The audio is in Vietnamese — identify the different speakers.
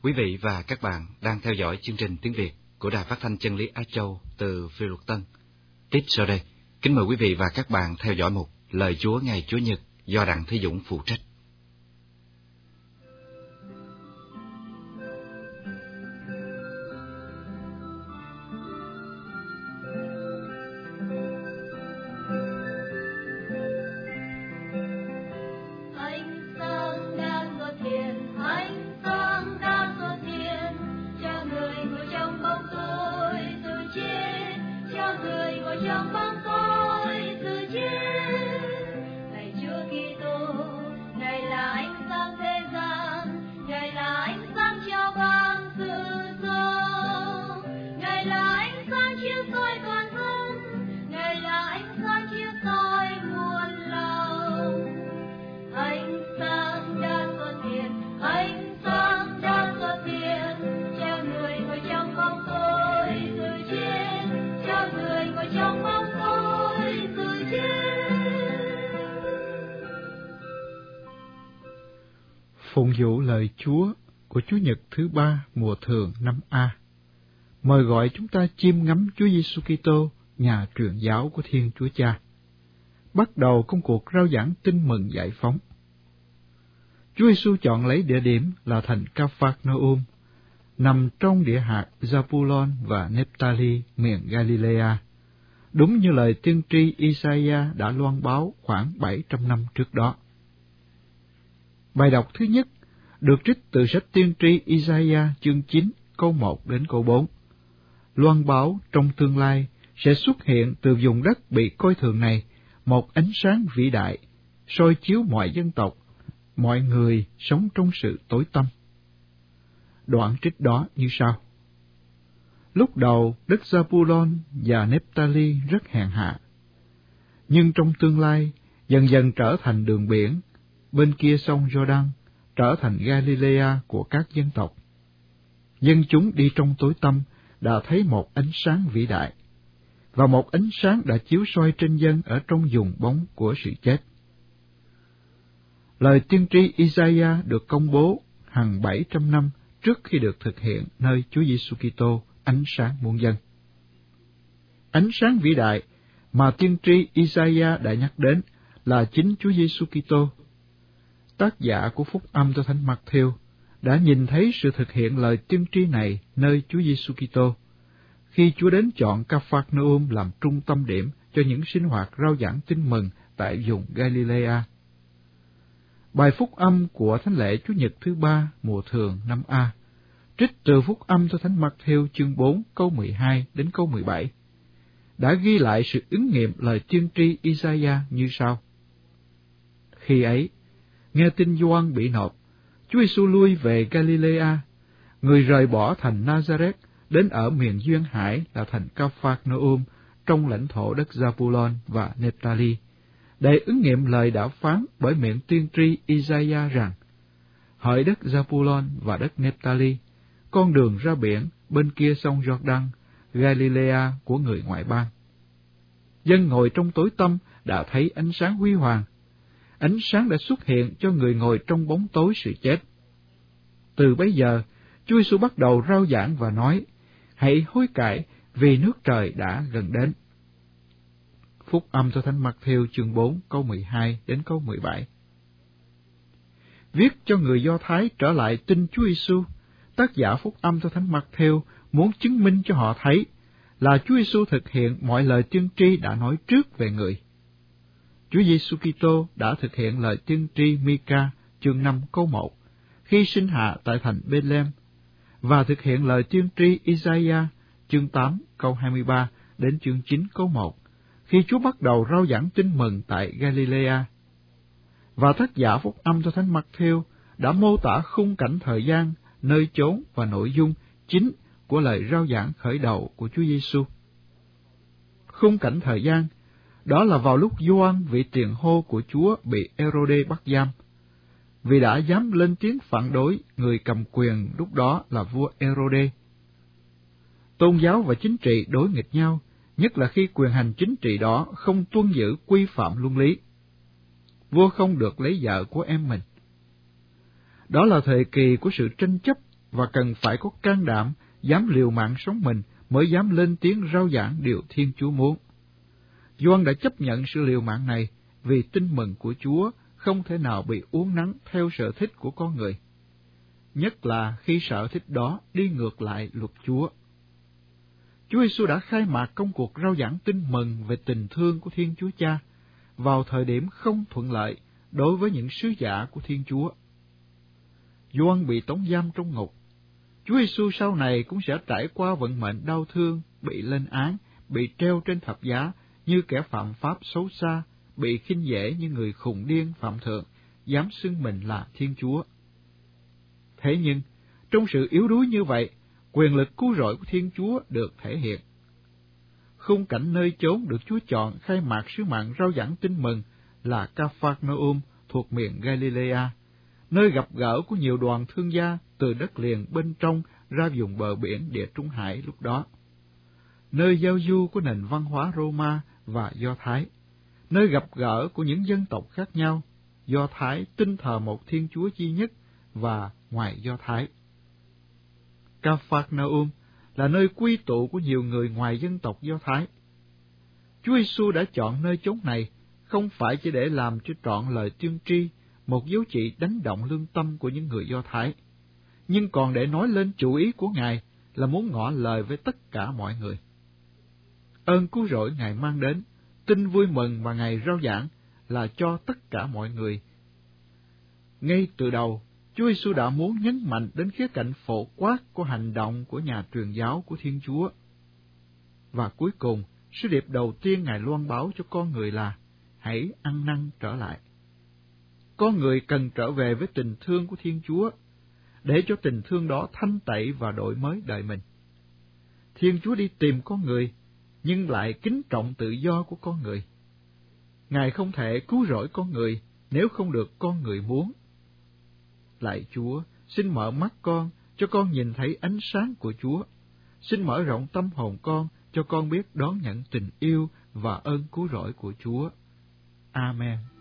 Speaker 1: Quý vị và các bạn đang theo dõi chương trình tiếng Việt của Đài Phát thanh Chân lý Á Châu từ Phi Luật Tân. Tiếp sau đây, kính mời quý vị và các bạn theo dõi mục Lời Chúa ngày Chúa Nhật do Đặng Thế Dũng phụ trách.
Speaker 2: Phụng vụ lời Chúa của Chủ nhật thứ 3 mùa thường năm A. Mời gọi chúng ta chiêm ngắm Chúa Giêsu Kitô, nhà truyền giáo của Thiên Chúa Cha. Bắt đầu công cuộc rao giảng tin mừng giải phóng. Chúa Giêsu chọn lấy địa điểm là thành Ca-phác-nơ-um, nằm trong địa hạt Gia-bu-lon và Nép-ta-li, miền Galilea, đúng như lời tiên tri Isaiah đã loan báo khoảng 700 năm trước đó. Bài đọc thứ nhất được trích từ sách tiên tri Isaiah chương 9 câu 1 đến câu 4. Loan báo trong tương lai sẽ xuất hiện từ vùng đất bị coi thường này một ánh sáng vĩ đại, soi chiếu mọi dân tộc, mọi người sống trong sự tối tăm. Đoạn trích đó như sau. Lúc đầu, đất Gia-bu-lon và Nép-ta-li rất hèn hạ, nhưng trong tương lai dần dần trở thành đường biển, bên kia sông Giô-đăng trở thành Galilea của các dân tộc. Dân chúng đi trong tối tăm đã thấy một ánh sáng vĩ đại, và một ánh sáng đã chiếu soi trên dân ở trong vùng bóng của sự chết. Lời tiên tri Isaiah được công bố hằng 700 năm trước khi được thực hiện nơi Chúa Giêsu Kitô, ánh sáng muôn dân. Ánh sáng vĩ đại mà tiên tri Isaiah đã nhắc đến là chính Chúa Giêsu Kitô. Tác giả của phúc âm cho Thánh Mạc-thêu đã nhìn thấy sự thực hiện lời tiên tri này nơi Chúa Giêsu Kitô, khi Chúa đến chọn Ca-phác-nơ-um làm trung tâm điểm cho những sinh hoạt rao giảng tin mừng tại vùng Galilea. Bài phúc âm của thánh lễ Chủ nhật thứ 3 mùa thường năm A, trích từ phúc âm cho Thánh Mạc-thêu chương 4 câu 12 đến câu 17, đã ghi lại sự ứng nghiệm lời tiên tri Isaiah như sau. Khi ấy, nghe tin Gioan bị nộp, Chúa Giêsu lui về Galilea, người rời bỏ thành Nazareth đến ở miền duyên hải là thành Ca-phác-nơ-um trong lãnh thổ đất Gia-bu-lon và Nép-ta-li, để ứng nghiệm lời đã phán bởi miệng tiên tri Isaiah rằng: hỡi đất Gia-bu-lon và đất Nép-ta-li, con đường ra biển bên kia sông Giô-đăng, Galilea của người ngoại bang. Dân ngồi trong tối tăm đã thấy ánh sáng huy hoàng. Ánh sáng đã xuất hiện cho người ngồi trong bóng tối sự chết. Từ bấy giờ, Chúa Giêsu bắt đầu rao giảng và nói: hãy hối cải, vì nước trời đã gần đến. Phúc âm cho Thánh Mạc-thêu chương 4 câu 12 đến câu 17. Viết cho người Do Thái trở lại tin Chúa Giêsu, tác giả phúc âm cho Thánh Mạc-thêu muốn chứng minh cho họ thấy là Chúa Giêsu thực hiện mọi lời tiên tri đã nói trước về người. Chúa Giêsu Kitô đã thực hiện lời tiên tri Mi-ca chương 5 câu 1 khi sinh hạ tại thành Bê-lêm, và thực hiện lời tiên tri Isaiah chương 8 câu 23 đến chương 9 câu 1 khi Chúa bắt đầu rao giảng tin mừng tại Galilea. Và tác giả phúc âm cho Thánh Mạc-thêu đã mô tả khung cảnh thời gian, nơi chốn và nội dung chính của lời rao giảng khởi đầu của Chúa Giêsu. Khung cảnh thời gian đó là vào lúc Gioan, vị tiền hô của Chúa, bị Ê-rô-đê bắt giam, vì đã dám lên tiếng phản đối người cầm quyền lúc đó là vua Ê-rô-đê. Tôn giáo và chính trị đối nghịch nhau, nhất là khi quyền hành chính trị đó không tuân giữ quy phạm luân lý. Vua không được lấy vợ của em mình. Đó là thời kỳ của sự tranh chấp và cần phải có can đảm, dám liều mạng sống mình mới dám lên tiếng rao giảng điều Thiên Chúa muốn. Gioan đã chấp nhận sự liều mạng này vì tin mừng của Chúa không thể nào bị uốn nắn theo sở thích của con người, nhất là khi sở thích đó đi ngược lại luật Chúa. Chúa Giêsu đã khai mạc công cuộc rao giảng tin mừng về tình thương của Thiên Chúa Cha vào thời điểm không thuận lợi đối với những sứ giả của Thiên Chúa. Gioan bị tống giam trong ngục. Chúa Giêsu sau này cũng sẽ trải qua vận mệnh đau thương, bị lên án, bị treo trên thập giá như kẻ phạm pháp xấu xa, bị khinh dễ như người khùng điên phạm thượng, dám xưng mình là Thiên Chúa. Thế nhưng, trong sự yếu đuối như vậy, quyền lực cứu rỗi của Thiên Chúa được thể hiện. Khung cảnh nơi chốn được Chúa chọn khai mạc sứ mạng rao giảng tin mừng là Ca-phác-na-um thuộc miền Galilea, nơi gặp gỡ của nhiều đoàn thương gia từ đất liền bên trong ra vùng bờ biển Địa Trung Hải lúc đó, nơi giao du của nền văn hóa Roma và Do Thái, nơi gặp gỡ của những dân tộc khác nhau, Do Thái tin thờ một Thiên Chúa duy nhất và ngoài Do Thái. Ca-phác-na-um là nơi quy tụ của nhiều người ngoài dân tộc Do Thái. Chúa Giêsu đã chọn nơi chốn này không phải chỉ để làm cho trọn lời tiên tri, một dấu chỉ đánh động lương tâm của những người Do Thái, nhưng còn để nói lên chủ ý của Ngài là muốn ngỏ lời với tất cả mọi người. Ơn cứu rỗi Ngài mang đến, tin vui mừng mà Ngài rao giảng là cho tất cả mọi người. Ngay từ đầu, Chúa Giêsu đã muốn nhấn mạnh đến khía cạnh phổ quát của hành động của nhà truyền giáo của Thiên Chúa. Và cuối cùng, sứ điệp đầu tiên Ngài loan báo cho con người là hãy ăn năn trở lại. Con người cần trở về với tình thương của Thiên Chúa, để cho tình thương đó thanh tẩy và đổi mới đời mình. Thiên Chúa đi tìm con người, nhưng lại kính trọng tự do của con người. Ngài không thể cứu rỗi con người nếu không được con người muốn. Lạy Chúa, xin mở mắt con, cho con nhìn thấy ánh sáng của Chúa. Xin mở rộng tâm hồn con, cho con biết đón nhận tình yêu và ơn cứu rỗi của Chúa. Amen.